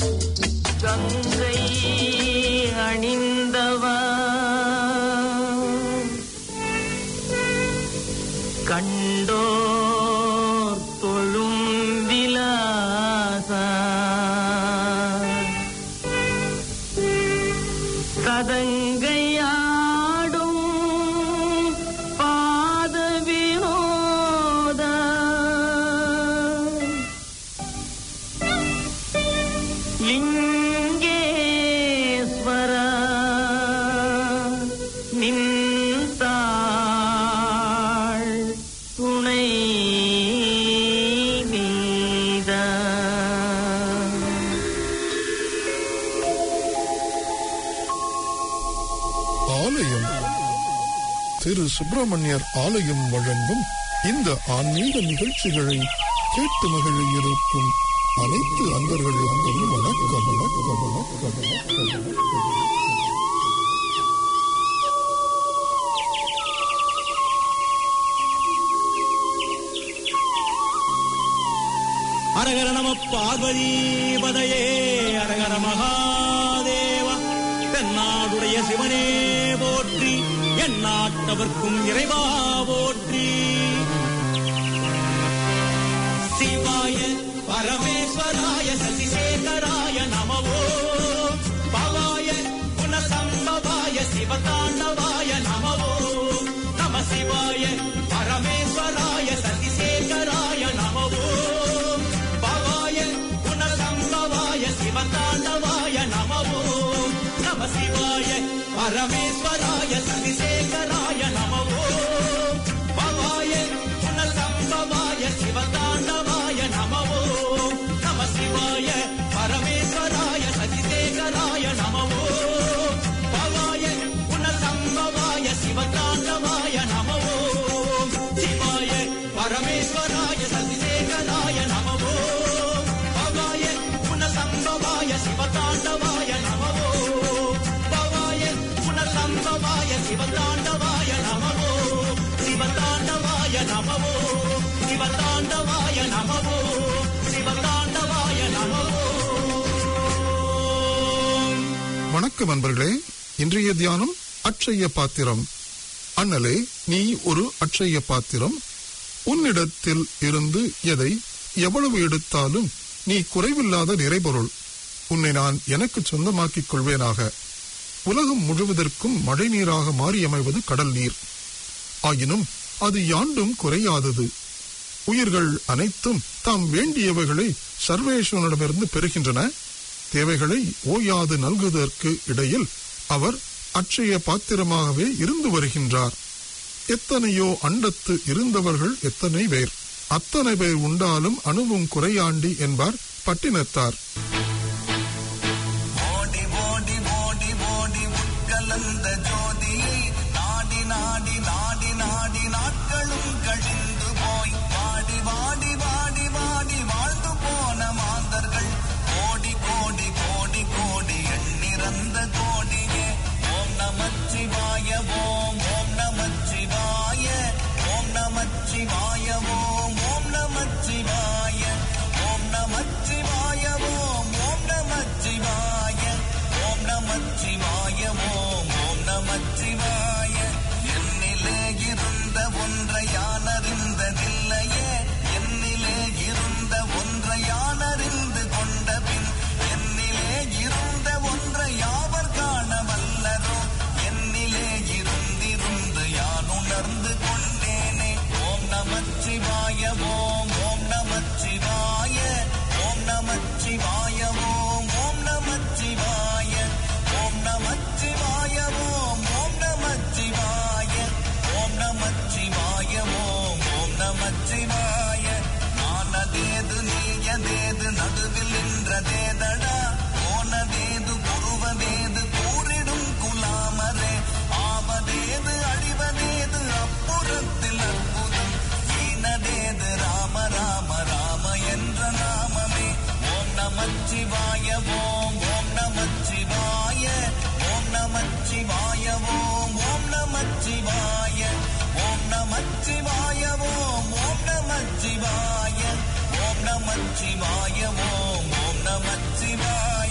கங்கை அணிந்தவா கண்டோர் தொழும் விலாசா கதங்கையாடும் பாத வினோத லிங்கேஸ்வர நின்றாள் துணை மீத ஆலயம் திரு சுப்பிரமணியர் ஆலயம் வழங்கும் இந்த ஆன்மீக நிகழ்ச்சிகளை கேட்டு மகிழ இருக்கும் அனைத்து அன்பர்களுக்கும் வணக்கம் வணக்கம் வணக்கம் வணக்கம். அரகர நம பார்வதீபதையே அரகர மகாதேவ தென்னாடுடைய சிவனே போற்றி எந்நாட்டவர்க்கும் இறைவா போற்றி. சிவாய பரமேஸ்வராய சசிசேகராய நமவோ பவாய குணசம்பவாய சிவதாண்டவாய நமவோ நம சிவாய பரமேஸ்வராய சசிசேகராய நமவோ பவாய குணசம்பவாய சிவதாண்டவாய நமவோ நம சிவாய பரமேஸ்வராய சசிசேகராய நமவோ பவாய குணசம்பவாய சிவதாண்டவாய நமவோ நம சிவாய பரமேஸ்வராய சசிசேகராய நமவோ பவாய குணசம்பவாய சிவதாண்டவாய நமவோ சிவாய பரமேஸ்வராய சசிசேகராய நமவோ பவாய குணசம்பவாய சிவதாண்டவாய நமவோ பவாய குணசம்பவாய சிவதாண்டவாய நமவோ சிவதாண்டவாய நமவோ சிவதாண்டவாய நமவோ சிவதாண்டவாய நமவோ. வணக்கம் அன்பர்களே. இன்றைய தியானம் அட்சய பாத்திரம். அண்ணலே, நீ ஒரு அட்சய பாத்திரம். உன்னிடத்தில் இருந்து எதை எவ்வளவு எடுத்தாலும் நீ குறைவில்லாத நிறைபொருள். உன்னை நான் எனக்கு சொந்தமாக்கிக் கொள்வேனாக. உலகம் முழுவதற்கும் மழை நீராக மாறியமைவது கடல் நீர். ஆயினும் அது யாண்டும் குறையாதது. உயிர்கள் அனைத்தும் தாம் வேண்டியவைகளை சர்வேஸ்வரனிடமிருந்து பெறுகின்றன. தேவைகளை ஓயாது நல்குவதற்கு இடையில் அவர் அட்சய பாத்திரமாகவே இருந்து வருகின்றார். எத்தனையோ அண்டத்து இருந்தவர்கள் எத்தனை பேர், அத்தனை பேர் உண்டாலும் அணுவும் குறையாண்டி என்பார் பட்டினத்தார். நமச்சிவாய ஓம் ஓம் நமச்சிவாய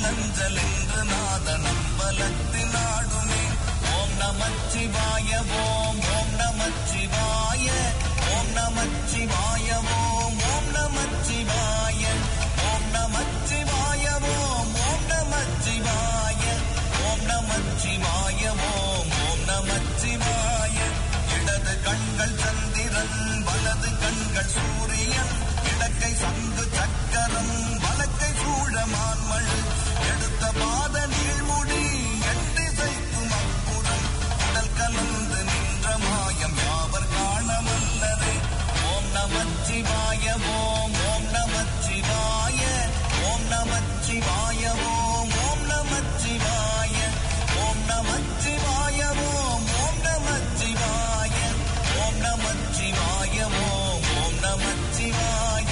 அஞ்சல் என்று நாதன் அம்பலத்தில் ஆடுமே. ஓம் நமச்சிவாய ஓம் ஓம் நமச்சிவாய ஓம் நமச்சிவாய ஓம் ஓம் நமச்சிவாய ஓம் நமச்சிவாய ஓம் ஓம் நமச்சிவாய ஓம் நமச்சிவாய ஓம் ஓம் நமச்சிவாய. இடது கண்கள் சந்திரன் வலது கண்கள் சூரியன் இடக்கை சங்கு சக்கரம் வலக்கை சூழமான்மழு எடுத்த பாத நீழ்முடி எட்டிசைக்கும் அப்புறம் உடல் கலந்து நின்ற மாயம் யாவர் காணவல்லரே. ஓம் நமச்சிவாய ஓம் ஓம் நமச்சிவாய ஓம் நமச்சிவாய ஓம் ஓம் நமச்சிவாய ஓம் நமச்சிவாய ஓம் ஓம் நமச்சிவாய ஓம் நமச்சிவாய ஓம் ஓம் நமச்சிவாய.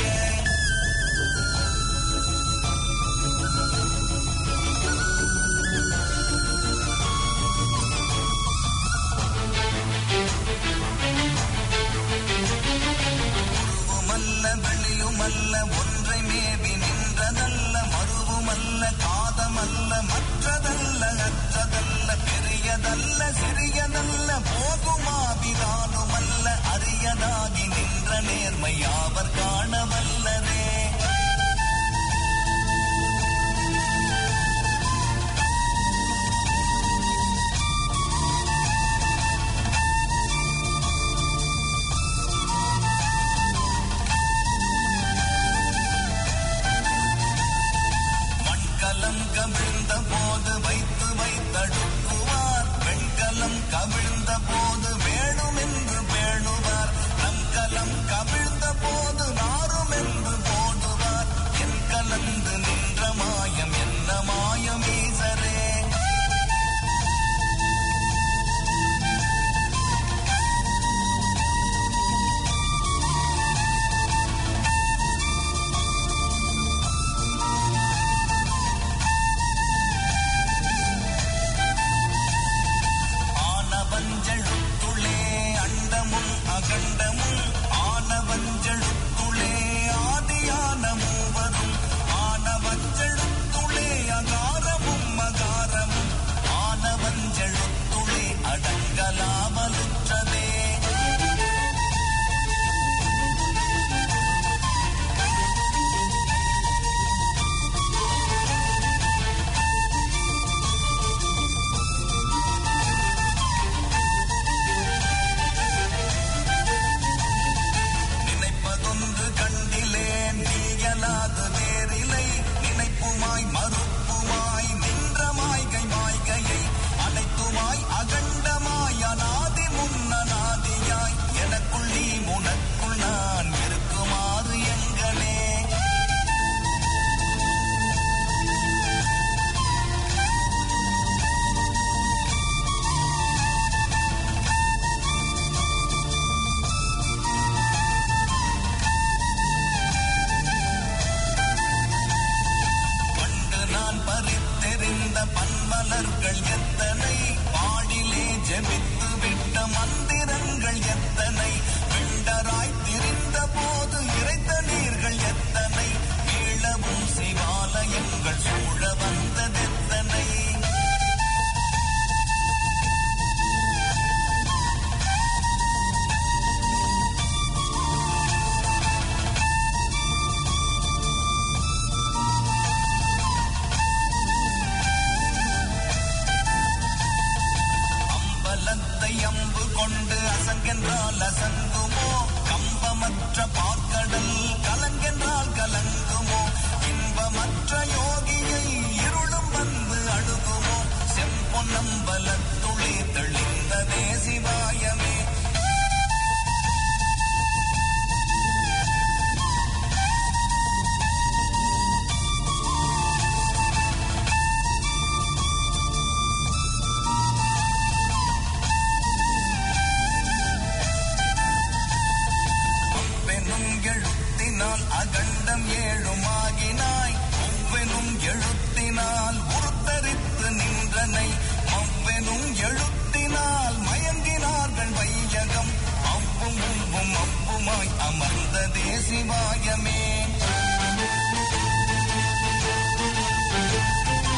உருவுமல்ல வெளியுமல்ல ஒன்றை மேவி நின்றதல்ல மருவுமல்ல காதமல்ல மற்றதல்ல அற்றதல்ல பெரியதல்ல சிறியதல்ல போகுமாவிதானுமல்ல அரியதாகி நின்ற நேர்மை யாவர் காணவல்லரே. மண்கலம் கவிழ்ந்த போது வைத்து வைத்தடுக்குவார் வெண்கலம் கவிழ்ந்த போது வேணும் என்று பேணுவார் நம் கலம் கவிழ்ந்த போது நாரும் என்று போடுவார் என் கலந்து நின்ற மாயம் என்ன மாயம் ஈசரே. ஆனவஞ்செழுத்துளே அண்டமும் அகண்டமும் ஆனவஞ்செழுத்துளே ஆதியான மூவரும் ஆனவஞ்செழுத்துளே அகாரமும் அகாரமும் ஆனவஞ்செழுத்துளே அடங்கலாமலுற்றதே. நினைப்பதொன்று கண்டிலேன் நீயலாது வேறிலை நினைப்புமாய் மறுப்புமாய் நின்ற மாய்கை மாய்கையை அனைத்துமாய் அகண்டமாய் அநாதி முன்னநாதியாய் எனக்குள் நீ உனக்குள் நான் இருக்குமாறு எங்கனே. பண்டு நான் பறித்தெறிந்த பன்மலர்கள் எத்தனை பாடிலே ஜெபித்து விட்ட மந்திரங்கள் எத்தனை விண்டராய் திரிந்த போது இறைத்த நீர்கள் எத்தனை மீளவும் சிவாலயங்கள் சூழ வந்ததெத்தனை. அம்பலத்தை அம்பு கொண்டு அசங்கென்றால் அசங்குமோ கம்பமற்ற பார்க்கடல் கலங்கென்றால் கலங்குமோ இன்பமற்ற யோகியை இருளும் வந்து அழுகுமோ செம்பொன்னம்பலத்துளே தெளிந்ததே சிவாயமே. அவ்வெனும் எழுத்தினால் அகண்டம் ஏழுமாகினாய் ஒவ்வெனும் எழுத்தினால் உருத்தரித்து நின்றனை அவ்வெனும் எழுத்தினால் மயங்கினார்கள் வையகம் அவ்வும் உவ்வும் அவ்வுமாய் அமர்ந்ததே சிவாயமே.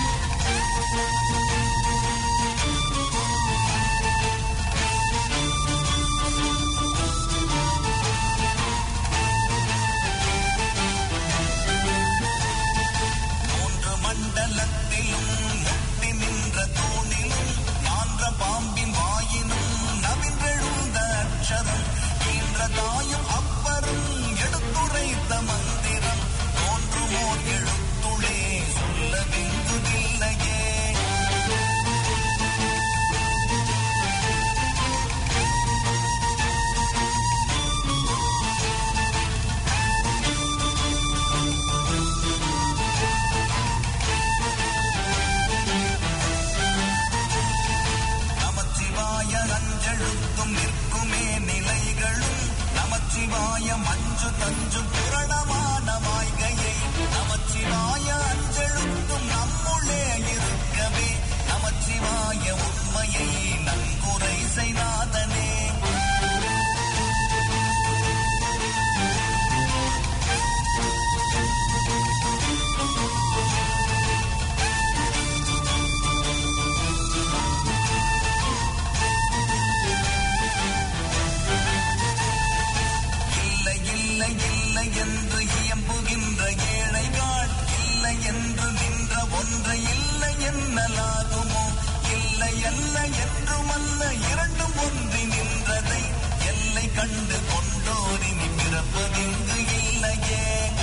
அச்சு தஞ்சும் புரணமான மாய்கையை நமச்சிவாய அஞ்செழுத்தும் நம்முள்ளே இருக்கவே நமச்சிவாய உண்மையை நன்குரை செய்நாதனே. என்று இயம்புகின்ற ஏழைகள் இல்லை என்று நின்ற ஒன்றை இல்லை என்னலாகுமோ? இல்லை அல்ல என்றுமல்ல இரண்டும் ஒன்றி நின்றதை எல்லை கண்டு கொண்டோரினி பிறப்பதிங்கு இல்லையே.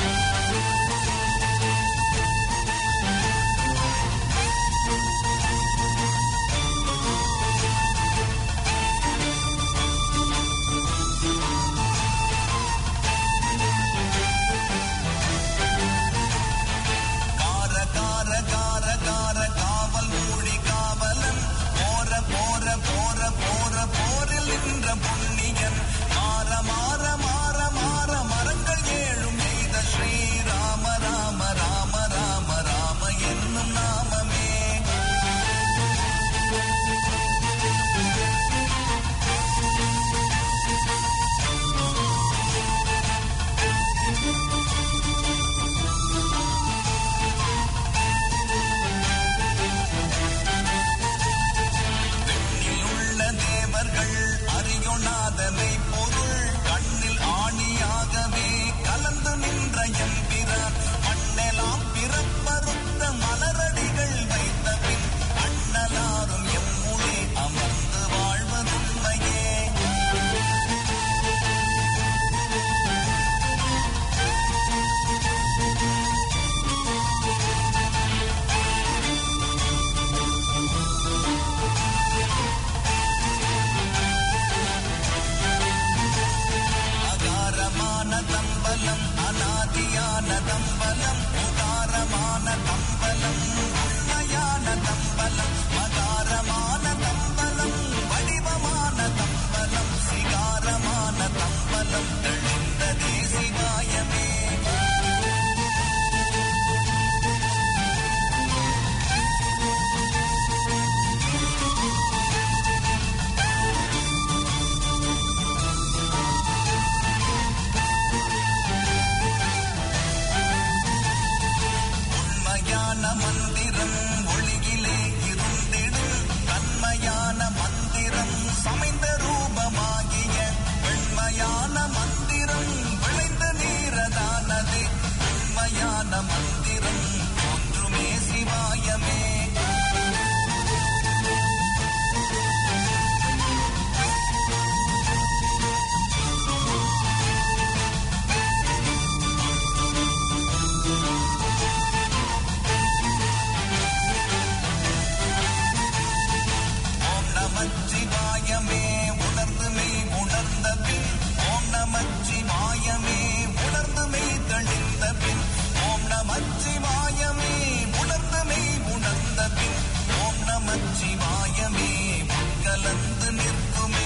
புண்ணியன் மாற மாற மாற மாற மரங்கள் ஏழும் எய்த ஸ்ரீராம ராம ராம ராம ராம என்னும் நாமமே. பெண்ணிலுள்ள தேவர்கள் அறியொணாதனை பொருள் கண்ணில் ஆணியாகவே கலந்து நின்ற எம்பிரான் மண்ணெலாம் பிறப்பறுத்த மலரடிகள் வைத்த பின் அண்ணலாரும் எம்முளே அமர்ந்து வாழ்வதுண்மையே. அகாரமான தம்பலம் அநாதியான தம்பலம் உகாரமான தம்பலம் உண்மையான தம்பலம் மகாரமான தம்பலம் வடிவமான தம்பலம் சிகாரமான தம்பலம் தெளிந்ததே சிவாயமே. உண்மையான மந்திரம் ஒளியிலே இருந்திடும் தன்மையான மந்திரம் சமைந்த ரூபமாகிய வெண்மையான மந்திரம் விளைந்த நீரதானது உண்மையான மந்திரம் ஒன்றுமே சிவாயமே. ஓம் நமச்சிவாயமே உணர்ந்து மெய் உணர்ந்த பின் ஓம் நமச்சிவாயமே உணர்ந்து மெய் தெளிந்த பின் ஓம் நமச்சிவாயமே உணர்ந்து மெய் உணர்ந்த பின் ஓம் நமச்சிவாயமே கலந்து நிற்குமே.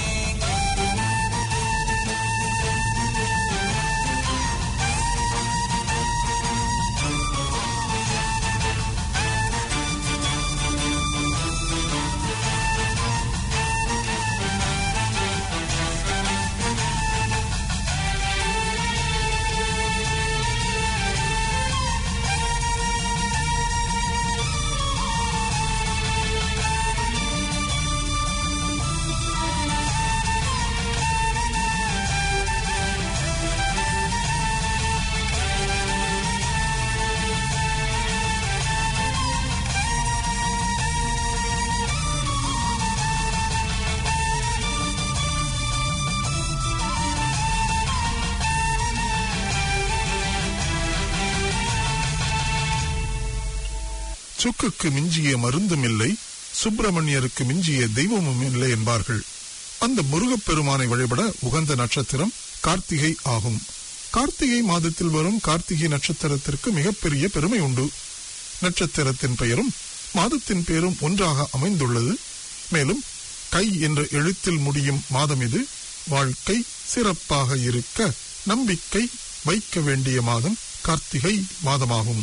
சுக்குக்கு மிஞ்சிய மருந்தும் இல்லை, சுப்பிரமணியருக்கு மிஞ்சிய தெய்வமும் இல்லை என்பார்கள். அந்த முருகப்பெருமானை வழிபட உகந்த நட்சத்திரம் கார்த்திகை ஆகும். கார்த்திகை மாதத்தில் வரும் கார்த்திகை நட்சத்திரத்திற்கு மிகப்பெரிய பெருமை உண்டு. நட்சத்திரத்தின் பெயரும் மாதத்தின் பெயரும் ஒன்றாக அமைந்துள்ளது. மேலும் கை என்ற எழுத்தில் முடியும் மாதம் இது. வாழ்க்கை சிறப்பாக இருக்க நம்பிக்கை வைக்க வேண்டிய மாதம் கார்த்திகை மாதமாகும்.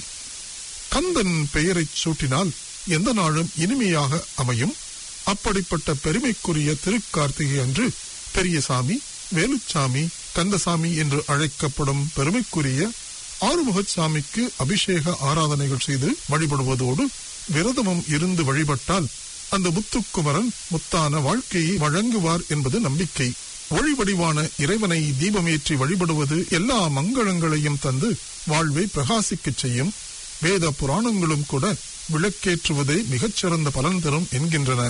கந்தன் பெயரைச் சூட்டினால் எந்த நாளும் இனிமையாக அமையும். அப்படிப்பட்ட பெருமைக்குரிய திருக்கார்த்திகை அன்று பெரியசாமி, வேலுச்சாமி, கந்தசாமி என்று அழைக்கப்படும் பெருமைக்குரிய ஆறுமுகசாமிக்கு அபிஷேக ஆராதனைகள் செய்து வழிபடுவதோடு விரதமும் இருந்து வழிபட்டால் அந்த முத்துக்குமரன் முத்தான வாழ்க்கையை வழங்குவார் என்பது நம்பிக்கை. ஒளிவடிவான இறைவனை தீபமேற்றி வழிபடுவது எல்லா மங்களங்களையும் தந்து வாழ்வை பிரகாசிக்கச் செய்யும். வேத புராணங்களும் கூட விளக்கேற்றுவதே மிகச்சிறந்த பலன் தரும் என்கின்றன.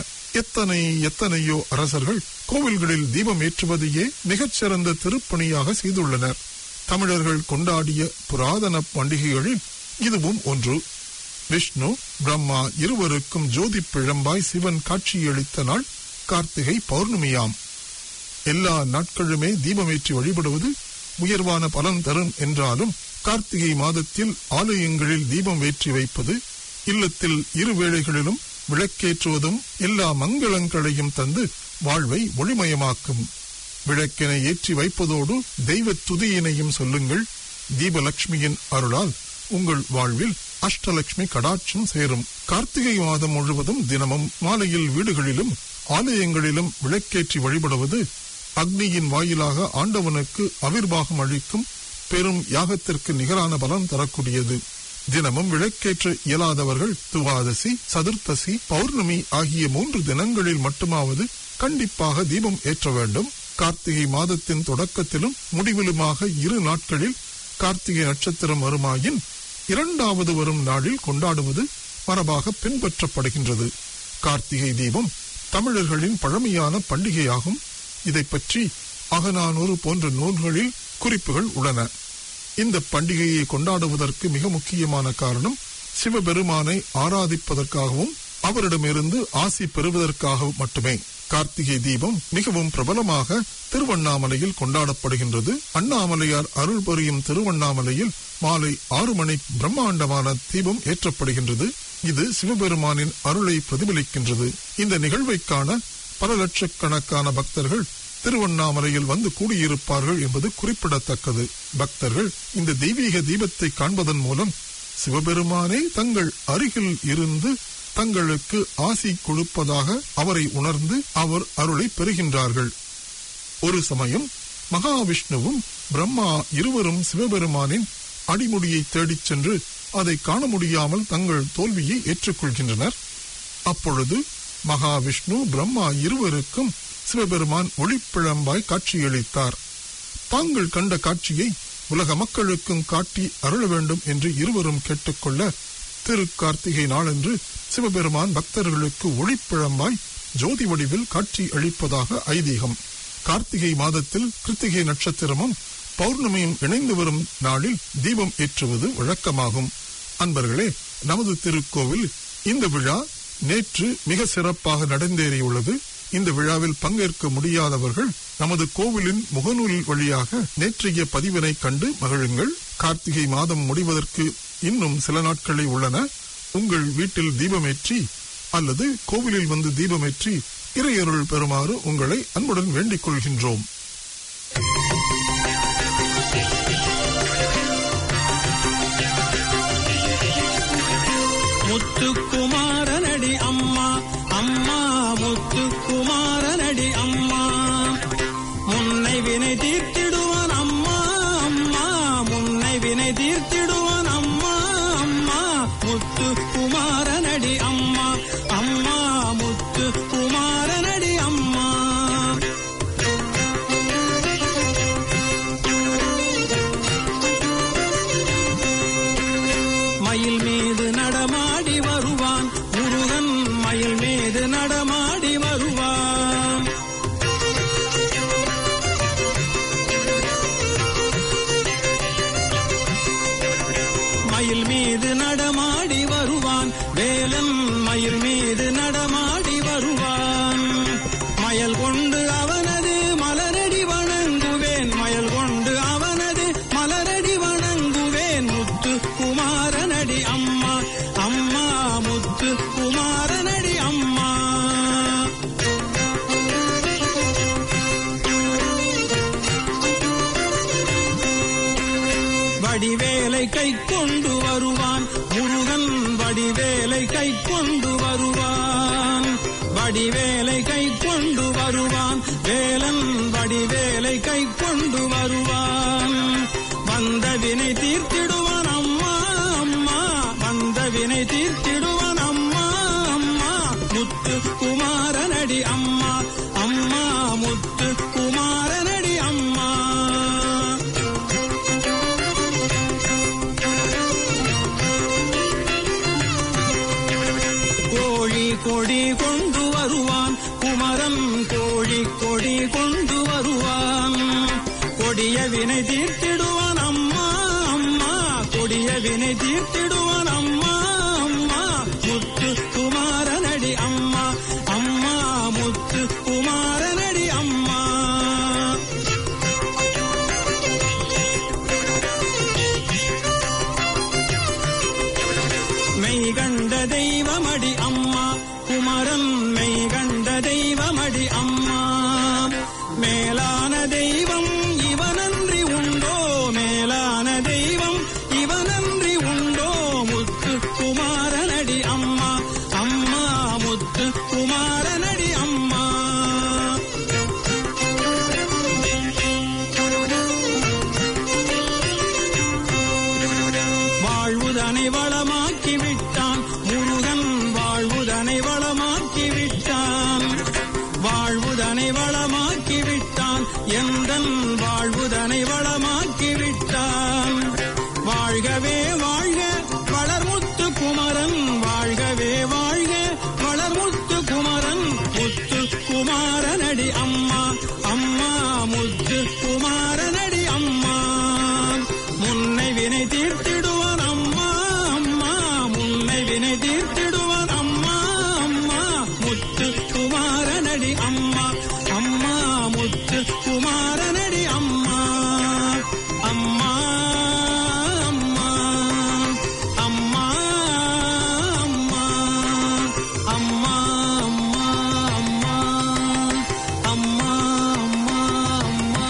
எத்தனையோ அரசர்கள் கோவில்களில் தீபம் ஏற்றுவதையே மிகச்சிறந்த திருப்பணியாக செய்துள்ளனர். தமிழர்கள் கொண்டாடிய புராதன பண்டிகைகளில் இதுவும் ஒன்று. விஷ்ணு, பிரம்மா இருவருக்கும் ஜோதி பிழம்பாய் சிவன் காட்சியளித்த நாள் கார்த்திகை பௌர்ணமியாம். எல்லா நாட்களுமே தீபமேற்றி வழிபடுவது உயர்வான பலன் தரும் என்றாலும் கார்த்திகை மாதத்தில் ஆலயங்களில் தீபம் ஏற்றி வைப்பது, இல்லத்தில் இரு வேளைகளிலும் விளக்கேற்றுவதும் எல்லா மங்களங்களையும் தந்து வாழ்வை ஒளிமயமாக்கும். விளக்கினை ஏற்றி வைப்பதோடு தெய்வ துதியினையும் சொல்லுங்கள். தீபலட்சுமியின் அருளால் உங்கள் வாழ்வில் அஷ்டலட்சுமி கடாட்சம் சேரும். கார்த்திகை மாதம் முழுவதும் தினமும் மாலையில் வீடுகளிலும் ஆலயங்களிலும் விளக்கேற்றி வழிபடுவது அக்னியின் வாயிலாக ஆண்டவனுக்கு அவிர்வாகம் அளிக்கும் பெரும் யாகத்திற்கு நிகரான பலன் தரக்கூடியது. தினமும் விளக்கேற்ற இயலாதவர்கள் துவாதசி, சதுர்த்தசி, பௌர்ணமி ஆகிய 3 தினங்களில் மட்டுமாவது கண்டிப்பாக தீபம் ஏற்ற வேண்டும். கார்த்திகை மாதத்தின் தொடக்கத்திலும் முடிவிலுமாக 2 நாட்களில் கார்த்திகை நட்சத்திரம் வருமாயின் 2வது வரும் நாளில் கொண்டாடுவது மரபாக பின்பற்றப்படுகின்றது. கார்த்திகை தீபம் தமிழர்களின் பழமையான பண்டிகையாகும். இதை பற்றி அகநானூறு போன்ற நூல்களில் குறிப்புகள் உள்ளன. இந்த பண்டிகையை கொண்டாடுவதற்கு மிக முக்கியமான காரணம் சிவபெருமானை ஆராதிப்பதற்காகவும் அவரிடமிருந்து ஆசி பெறுவதற்காகவும் மட்டுமே. கார்த்திகை தீபம் மிகவும் பிரபலமாக திருவண்ணாமலையில் கொண்டாடப்படுகின்றது. அண்ணாமலையார் அருள் புரியும் திருவண்ணாமலையில் மாலை 6 மணி பிரம்மாண்டமான தீபம் ஏற்றப்படுகின்றது. இது சிவபெருமானின் அருளை பிரதிபலிக்கின்றது. இந்த நிகழ்வை காண பல லட்சக்கணக்கான பக்தர்கள் திருவண்ணாமலையில் வந்து கூடியிருப்பார்கள் என்பது குறிப்பிடத்தக்கது. பக்தர்கள் இந்த தெய்வீக தீபத்தை காண்பதன் மூலம் சிவபெருமானே தங்கள் அருகில் இருந்து தங்களுக்கு ஆசி கொடுப்பதாக அவரை உணர்ந்து அவர் அருளை பெறுகின்றார்கள். ஒரு சமயம் மகாவிஷ்ணுவும் பிரம்மா இருவரும் சிவபெருமானின் அடிமுடியை தேடிச் சென்று அதை காண முடியாமல் தங்கள் தோல்வியை ஏற்றுக்கொள்கின்றனர். அப்பொழுது மகாவிஷ்ணு பிரம்மா இருவருக்கும் சிவபெருமான் ஒளிப்பிழம்பாய் காட்சியளித்தார். தாங்கள் கண்ட காட்சியை உலக மக்களுக்கும் காட்டி அருள வேண்டும் என்று இருவரும் கேட்டுக்கொள்ள திருக்கார்த்திகை நாளன்று சிவபெருமான் பக்தர்களுக்கு ஒளிப்பிழம்பாய் ஜோதி வடிவில் காட்சி அளிப்பதாக ஐதீகம். கார்த்திகை மாதத்தில் கிருத்திகை நட்சத்திரமும் பௌர்ணமியும் இணைந்து வரும் நாளில் தீபம் ஏற்றுவது வழக்கமாகும். அன்பர்களே, நமது திருக்கோவில் இந்த விழா நேற்று மிக சிறப்பாக நடந்தேறியுள்ளது. இந்த விழாவில் பங்கேற்க முடியாதவர்கள் நமது கோவிலின் முகநூல் வழியாக நேற்றைய பதிவினை கண்டு மகிழுங்கள். கார்த்திகை மாதம் முடிவதற்கு இன்னும் சில நாட்களே உள்ளன. உங்கள் வீட்டில் தீபமேற்றி அல்லது கோவிலில் வந்து தீபமேற்றி இறையருள் பெறுமாறு உங்களை அன்புடன் வேண்டிக் கொள்கின்றோம். முத்துக்குமாரனடி அம்மா, அம்மா முத்துக்குமாரனடி அம்மா, முன்னை வினை தீர்த்திடுவான் அம்மா, அம்மா முன்னை வினை தீர்த்திடுவான் அம்மா, அம்மா முத்துக்குமாரனடி அம்மா, அம்மா முத்துக்குமாரனடி அம்மா. மயில் மீது நடமாடி வருவான் முருகன், மயில் மீது நடமாடி வருவான். மயில் மீது நடமாடி வருவான் வேலன், மயில் மீது நடமாடி வருவான். மயல் கொண்டு அவனது மலரடி வணங்குவேன், மயல் கொண்டு அவனது மலரடி வணங்குவேன். முத்து குமாரனடி அம்மா, அம்மா முத்து குமாரனடி அம்மா. வடிவேலை கை கொண்டு வருவான், வடிவேலை கை கொண்டு வருவான், வேலன் வடிவேலை கை கொண்டு வருவான். வந்த வினை தீர்த்திடுவான் அம்மா அம்மா, வந்த வினை தீர்த்திடுவான் அம்மா அம்மா, முத்து குமாரனடி அம்மா அம்மா, முத்து குமாரனடி அம்மா. கோழி கொடி கொண்டு வருவான் குமரன், கோழி கொடி கொண்டு வருவான். கொடிய வினை தீர்த்திடுவான் அம்மா அம்மா, கொடிய வினை தீர்த்திடுவான் அம்மா அம்மா, முத்து குமாரனடி அம்மா அம்மா, முத்து குமாரனடி அம்மா. மெய் கண்ட தெய்வமடி அம்மா குமரன், மெய் கண்ட தெய்வமடி அம்மா. மேலான தெய்வம் இவனன்றி உண்டோ, மேலான தெய்வம் இவனன்றி உண்டோ, முத்து குமாரனடி அம்மா அம்மா, முத்து குமாரனடி அம்மா. வாழ்வுதனை வளமாக்கி விட்டான் முருகன், வாழ்வுதனை வளமாக்கி விட்டான், வாழ்வுதனை வளமாக்கி விட்டான் எந்தன், வாழ்வுதனை வளமாக்கி விட்டான். வாழ்கவே வாழ்க வளர்முத்து குமரன், வாழ்கவே வாழ்க வளர்முத்து குமரன், முத்து குமாரனடி அம்மா அம்மா, முத்து குமாரனடி அம்மா. முன்னை வினை தீர்த்திடுவான் அம்மா அம்மா, முன்னை வினை தீர்த்திடுவான் அம்மா அம்மா, முத்து குமாரனடி அம்மா அம்மா, முத்து குமாரனடி அம்மா அம்மா அம்மா அம்மா அம்மா அம்மா அம்மா அம்மா அம்மா அம்மா அம்மா.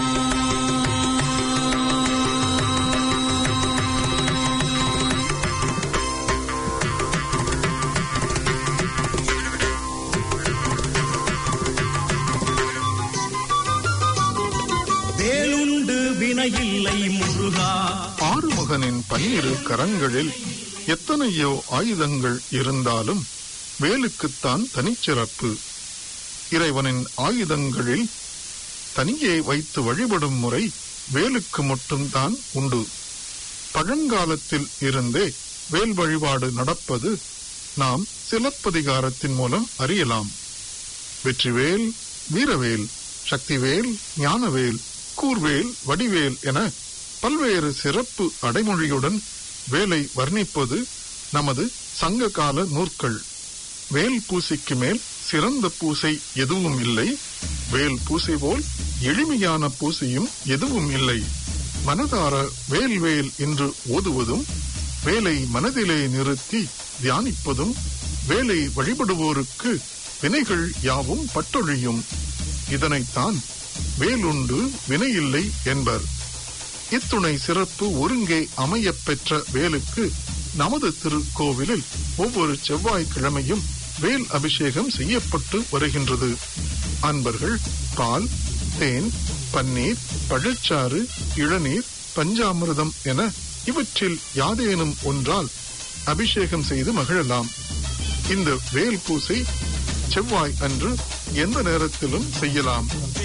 வேலுண்டு வினையில்லை முருகா, ஆறுமுகனின் 12 கரங்களில் எத்தனையோ ஆயுதங்கள் இருந்தாலும் வேலுக்குத்தான் தனிச்சிறப்பு. இறைவனின் ஆயுதங்களில் தனியே வைத்து வழிபடும் முறை வேலுக்கு மட்டும்தான் உண்டு. பழங்காலத்தில் இருந்தே வேல் வழிபாடு நடப்பது நாம் சிலப்பதிகாரத்தின் மூலம் அறியலாம். வெற்றிவேல், வீரவேல், சக்திவேல், ஞானவேல், கூர்வேல், வடிவேல் என பல்வேறு சிறப்பு அடைமொழியுடன் வேலை வர்ணிப்பது நமது சங்ககால நூற்கள். வேல் பூசைக்கு மேல் சிறந்த பூசை எதுவும் இல்லை, வேல் பூசை போல் எளிமையான பூசையும் எதுவும் இல்லை. மனதார வேல் வேல் என்று ஓதுவதும், வேலை மனதிலே நிறுத்தி தியானிப்பதும், வேலை வழிபடுவோருக்கு வினைகள் யாவும் பட்டொழியும். இதனைத்தான் வேலுண்டு வினையில்லை என்பர். இத்துணை சிறப்பு ஒருங்கே அமையப் பெற்ற வேலுக்கு நமது திருக்கோவிலில் ஒவ்வொரு செவ்வாய்க்கிழமையும் வேல் அபிஷேகம் செய்யப்பட்டு வருகின்றது. அன்பர்கள் பால், தேன், பன்னீர், பழச்சாறு, இளநீர், பஞ்சாமிர்தம் என இவற்றில் யாதேனும் ஒன்றால் அபிஷேகம் செய்து மகிழலாம். இந்த வேல் பூசை செவ்வாய் அன்று எந்த நேரத்திலும் செய்யலாம்.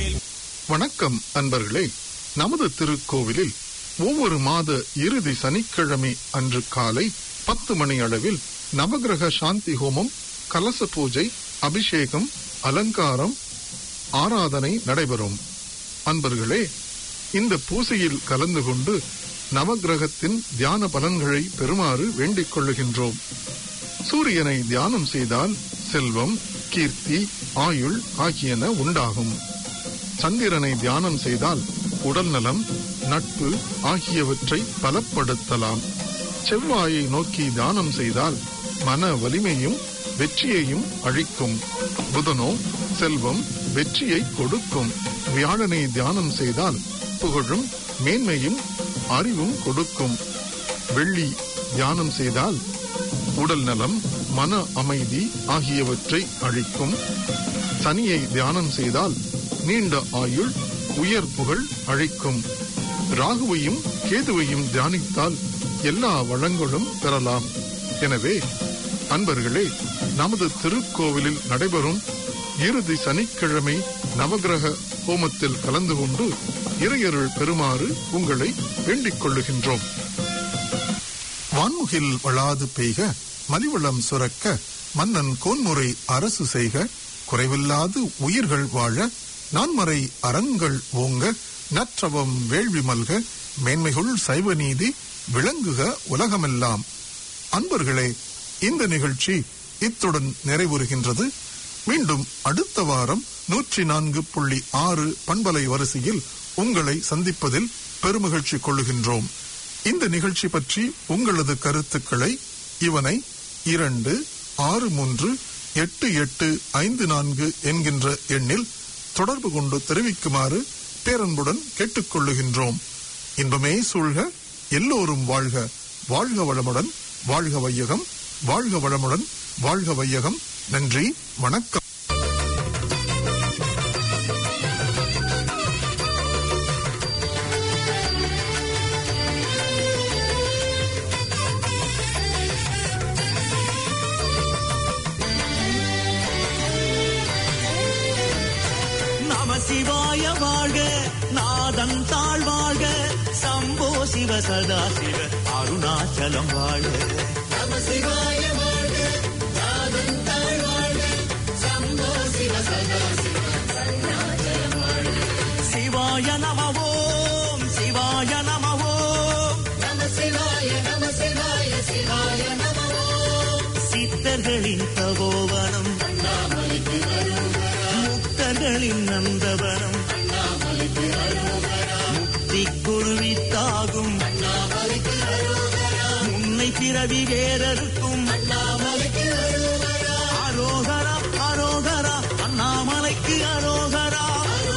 வணக்கம் அன்பர்களே. நமது திருக்கோவிலில் ஒவ்வொரு மாத இறுதி சனிக்கிழமை அன்று காலை 10 மணி அளவில் நவகிரக சாந்தி ஹோமம், கலச பூஜை, அபிஷேகம், அலங்காரம், ஆராதனை நடைபெறும். அன்பர்களே, இந்த பூசையில் கலந்து கொண்டு நவகிரகத்தின் தியான பலன்களை பெறுமாறு வேண்டிக் கொள்ளுகின்றோம். சூரியனை தியானம் செய்தால் செல்வம், கீர்த்தி, ஆயுள் ஆகியன உண்டாகும். சந்திரனை தியானம் செய்தால் உடல் நலம், நட்பு ஆகியவற்றை பலப்படுத்தலாம். செவ்வாயை நோக்கி தியானம் செய்தால் மன வலிமையும் வெற்றியையும் அளிக்கும். புதனோ செல்வம், வெற்றியை கொடுக்கும். வியாழனை தியானம் செய்தால் புகழும், மேன்மையும், அறிவும் கொடுக்கும். வெள்ளி தியானம் செய்தால் உடல் நலம், மன அமைதி ஆகியவற்றை அளிக்கும். சனியை தியானம் செய்தால் நீண்ட ஆயுள், உயர் புகழ் அளிக்கும். ராகுவையும் கேதுவையும் தியானித்தால் எல்லா வளங்களும் பெறலாம். எனவே அன்பர்களே, நமது திருக்கோவிலில் நடைபெறும் இறுதி சனிக்கிழமை நவகிரக ஹோமத்தில் கலந்து கொண்டு இறையருள் பெறுமாறு உங்களை வேண்டிக் கொள்ளுகின்றோம். வான்முகில் வளாது பெய்க, மலிவளம் சுரக்க, மன்னன் கோன்முறை அரசு செய்க, குறைவில்லாது உயிர்கள் வாழ, நான்மறை அறங்கள் ஓங்க, நற்றவம் வேள்வி மல்க, மேன்மைகுள் சைவ நீதி விளங்குக உலகமெல்லாம். அன்பர்களே, இந்த நிகழ்ச்சி இத்துடன் நிறைவுறுகின்றது. மீண்டும் அடுத்த வாரம் 104.6 பண்பலை வரிசையில் உங்களை சந்திப்பதில் பெருமகிழ்ச்சி கொள்ளுகின்றோம். இந்த நிகழ்ச்சி பற்றி உங்களது கருத்துக்களை இவனை 26638854 என்கின்ற எண்ணில் தொடர்பு கொண்டு தெரிவிக்குமாறு பேரன்புடன் கேட்டுக்கொள்ளுகின்றோம். இன்பமே சூழ்க, எல்லோரும் வாழ்க. வாழ்க வளமுடன், வாழ்க வையகம். வாழ்க வளமுடன், வாழ்க வையகம். நன்றி, வணக்கம். சிவாய வாழ்க, நாதன் தாழ் வாழ்க, சம்போ சிவ சதா சிவ அருணாச்சலம் வாழ்க. நம சிவாய வாழ்க, நாதன் தாழ் வாழ்க, சம்போ சிவ சதா சிவ அருணாச்சலம் வாழ்க. சிவாய நம ஓம், சிவாய நம ஓம், நம சிவாய நம சிவாய சிவாய நம ஓம். சித்தர்களின் தபோவனம் அண்ணாமலைக்கு முக்தர்களின் நந்தவனம் அண்ணாமலைக்கு முக்தி குருவித்தாகும் அண்ணாமலைக்கு முன்னை பிறவி வேறறுக்கும் அண்ணாமலைக்கு அரோகரா அரோகரா அண்ணாமலைக்கு அரோகரா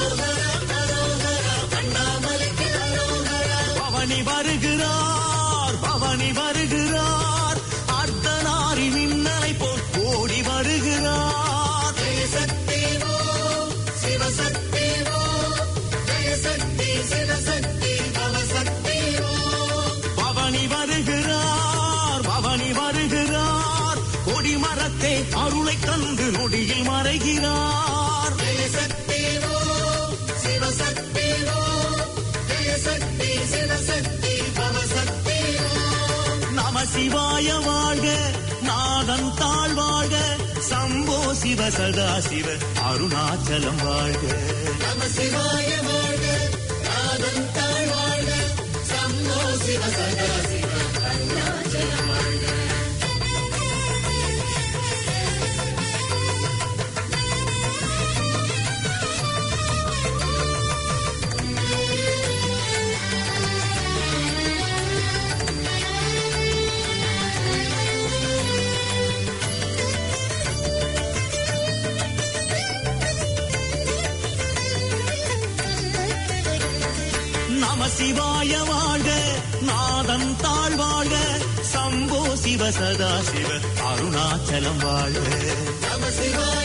அண்ணாமலைக்கு அரோகரா. பவனி வருகிறார், பவனி வருகிறார், அர்த்தநாரி மின்னலை போல் ஓடி வருகிறார். சக்தி சிவசக்தி ஜெயசக்தி சிவசக்தி பவசக்தி. பவனி வருகிறார், பவனி வருகிறார், கொடிமரத்தே அருளை தந்து நொடியில் மறைகிறார். ஜெயசக்தி சிவசக்தி ஜெயசக்தி சிவசக்தி பவசக்தி. நம சிவாய வாழ்க, நாதன் தாழ் வாழ்க, சம்போ சிவ சதா சிவ அருணாச்சலம் வாழ்க. நம சிவாய வாழ்க, நாதன் தாழ் வாழ்க, சம்போ சிவ சதா சிவ அருணாச்சலம் வாழ்க. நம சிவாய வாழ்க, நாதன் தாழ் வாழ்க, சம்போ சிவ சதா சிவ அருணாச்சலம் வாழ்க.